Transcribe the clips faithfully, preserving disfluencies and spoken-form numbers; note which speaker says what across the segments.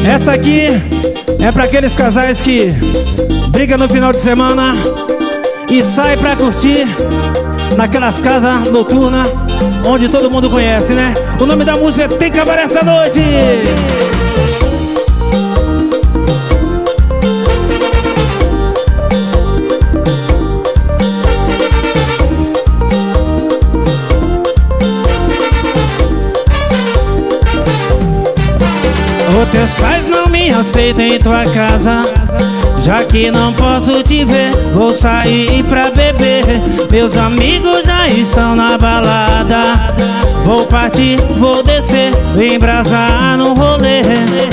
Speaker 1: Essa aqui é pra aqueles casais que brigam no final de semana e saem pra curtir naquelas casas noturnas onde todo mundo conhece, né? O nome da música é Tem Cabaré Essa Noite. Os teus pais não me aceitam em tua casa, já que não posso te ver, vou sair pra beber. Meus amigos já estão na balada, vou partir, vou descer, embrasar no rolê.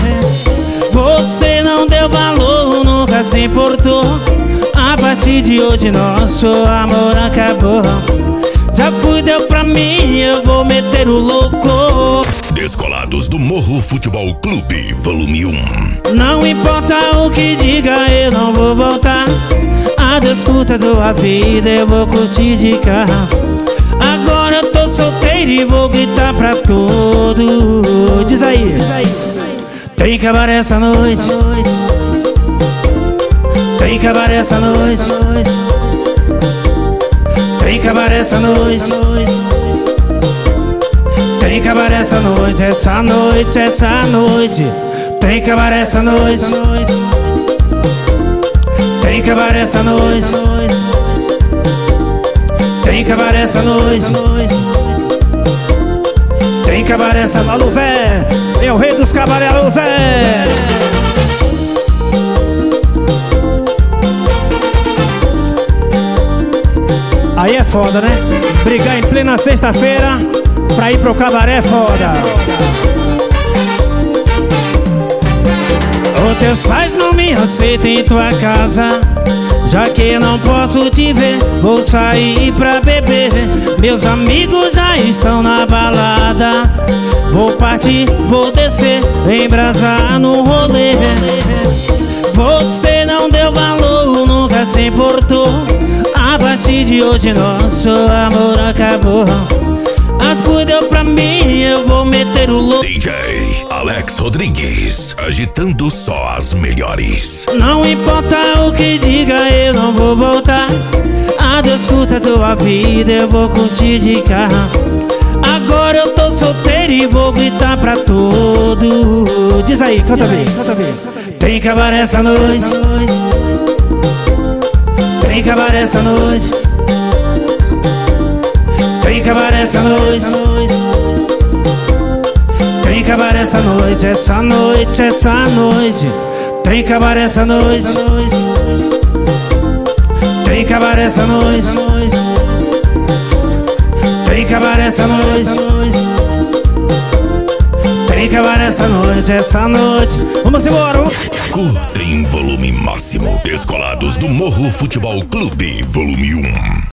Speaker 1: Você não deu valor, nunca se importou. A partir de hoje nosso amor acabou. Já fui, deu pra mim, eu vou meter o louco.
Speaker 2: Descolados do Morro Futebol Clube, volume um.
Speaker 1: Não importa o que diga, eu não vou voltar. Adeus, curta tua vida, eu vou curtir de carro. Agora eu tô solteiro e vou gritar pra todo. Diz aí, tem cabaré essa noite. Tem cabaré essa noite. Tem cabaré essa noite. Tem cabaré essa noite, essa noite, essa noite. Tem cabaré essa noite. Tem cabaré essa noite. Tem cabaré essa noite. Tem cabaré essa noite. Alô Zé, é o rei dos cabaré, alô Zé. Aí é foda, né? Brigar em plena sexta-feira pra ir pro cabaré é foda. Os teus pais não me aceitam em tua casa, já que não posso te ver, vou sair pra beber. Meus amigos já estão na balada, vou partir, vou descer, embrasar no rolê. Você não deu valor, nunca se importou. A partir de hoje nosso amor acabou. Deu pra mim, eu vou meter o louco.
Speaker 2: D J Alex Rodrigues, agitando só as melhores.
Speaker 1: Não importa o que diga, eu não vou voltar. Adeus, curta tua vida, eu vou curtir de carro. Agora eu tô solteiro e vou gritar pra todo. Diz aí, canta bem, canta bem. Tem cabaré essa noite. Tem cabaré essa noite. Tem cabaré essa noite. Tem cabaré essa noite, essa noite, essa noite. Tem cabaré essa noite. Tem cabaré essa noite. Tem cabaré essa noite. Tem cabaré essa noite, essa noite. Vamos embora.
Speaker 2: Curta em volume máximo. Descolados do Morro Futebol Clube, volume um.